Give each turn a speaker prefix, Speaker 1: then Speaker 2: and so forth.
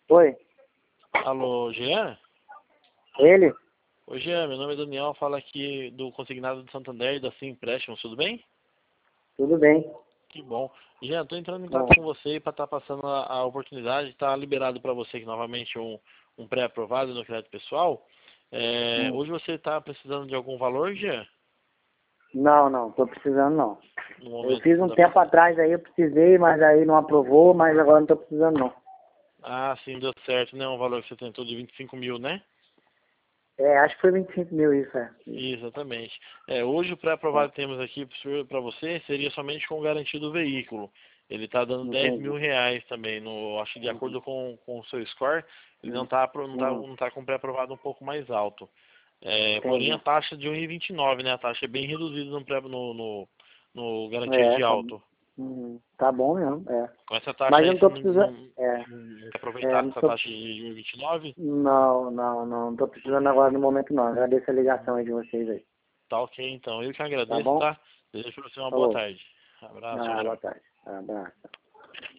Speaker 1: Oi,
Speaker 2: Alô, Jean?
Speaker 1: ele?
Speaker 2: Oi, Jean, meu nome é Daniel, falo aqui do Consignado do Santander e da Sim Empréstimos, tudo bem?
Speaker 1: Tudo bem.
Speaker 2: Que bom. Jean, estou entrando em
Speaker 1: Bom,
Speaker 2: contato com você para estar passando a oportunidade, está liberado para você aqui novamente um pré-aprovado no crédito pessoal.
Speaker 1: hum.
Speaker 2: Hoje você está precisando de algum valor, Jean?
Speaker 1: Não, tô precisando não.
Speaker 2: No
Speaker 1: Eu
Speaker 2: momento
Speaker 1: fiz
Speaker 2: não
Speaker 1: um
Speaker 2: dá
Speaker 1: tempo
Speaker 2: para...
Speaker 1: atrás aí, eu precisei, mas aí não aprovou, mas agora não tô precisando não.
Speaker 2: Ah, sim, deu certo, né? Um valor que você tentou de 25 mil, né?
Speaker 1: É, acho que foi 25 mil isso, é.
Speaker 2: Exatamente. Hoje o pré-aprovado que temos aqui para você seria somente com garantia do veículo. Ele está dando 10
Speaker 1: Entendi.
Speaker 2: mil reais também. Acho que de
Speaker 1: Uhum.
Speaker 2: acordo com o seu score, ele não
Speaker 1: Uhum.
Speaker 2: está
Speaker 1: Uhum.
Speaker 2: não tá com pré-aprovado um pouco mais alto. Porém a
Speaker 1: Entendi.
Speaker 2: taxa de 1,29, né? A taxa é bem reduzida no garantia
Speaker 1: É,
Speaker 2: de alto.
Speaker 1: tá bom mesmo, é.
Speaker 2: Com essa taxa
Speaker 1: Mas eu
Speaker 2: aí
Speaker 1: não
Speaker 2: você
Speaker 1: tô precisando,
Speaker 2: não quer aproveitar
Speaker 1: não
Speaker 2: essa
Speaker 1: tô,
Speaker 2: taxa de 1,29?
Speaker 1: não tô precisando agora no momento não. Agradeço a ligação aí de vocês aí.
Speaker 2: Tá ok, então. Eu que
Speaker 1: Tá
Speaker 2: agradeço,
Speaker 1: bom?
Speaker 2: tá? Desejo para você uma boa
Speaker 1: Falou.
Speaker 2: tarde. Abraço, tchau,
Speaker 1: Boa
Speaker 2: tchau.
Speaker 1: tarde. Abraço.